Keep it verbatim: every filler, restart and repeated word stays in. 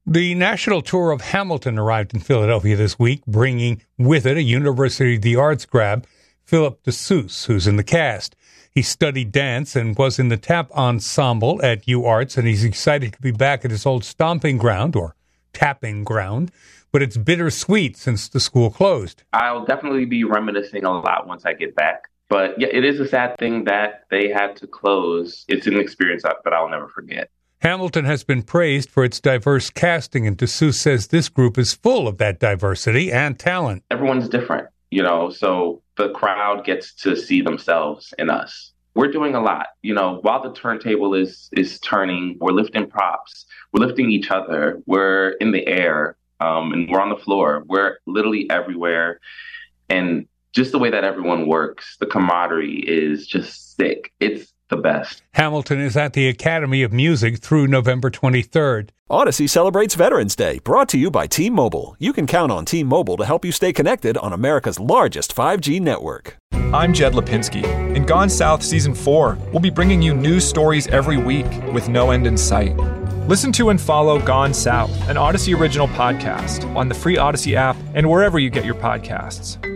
The national tour of Hamilton arrived in Philadelphia this week, bringing with it a University of the Arts grad, Philip DeSuze, who's in the cast. He studied dance and was in the tap ensemble at U Arts, and he's excited to be back at his old stomping ground, or tapping ground, but it's bittersweet since the school closed. I'll definitely be reminiscing a lot once I get back. But yeah, it is a sad thing that they had to close. It's an experience that I'll never forget. Hamilton has been praised for its diverse casting, and DeSuze says this group is full of that diversity and talent. Everyone's different, you know, so the crowd gets to see themselves in us. We're doing a lot, you know, while the turntable is is turning, we're lifting props, we're lifting each other, we're in the air, um, and we're on the floor. We're literally everywhere. And just the way that everyone works, the camaraderie is just sick. It's the best. Hamilton is at the Academy of Music through November twenty-third. Odyssey celebrates Veterans Day, brought to you by T-Mobile. You can count on T-Mobile to help you stay connected on America's largest five G network. I'm Jed Lipinski. In Gone South Season four, we'll be bringing you news stories every week with no end in sight. Listen to and follow Gone South, an Odyssey original podcast, on the free Odyssey app and wherever you get your podcasts.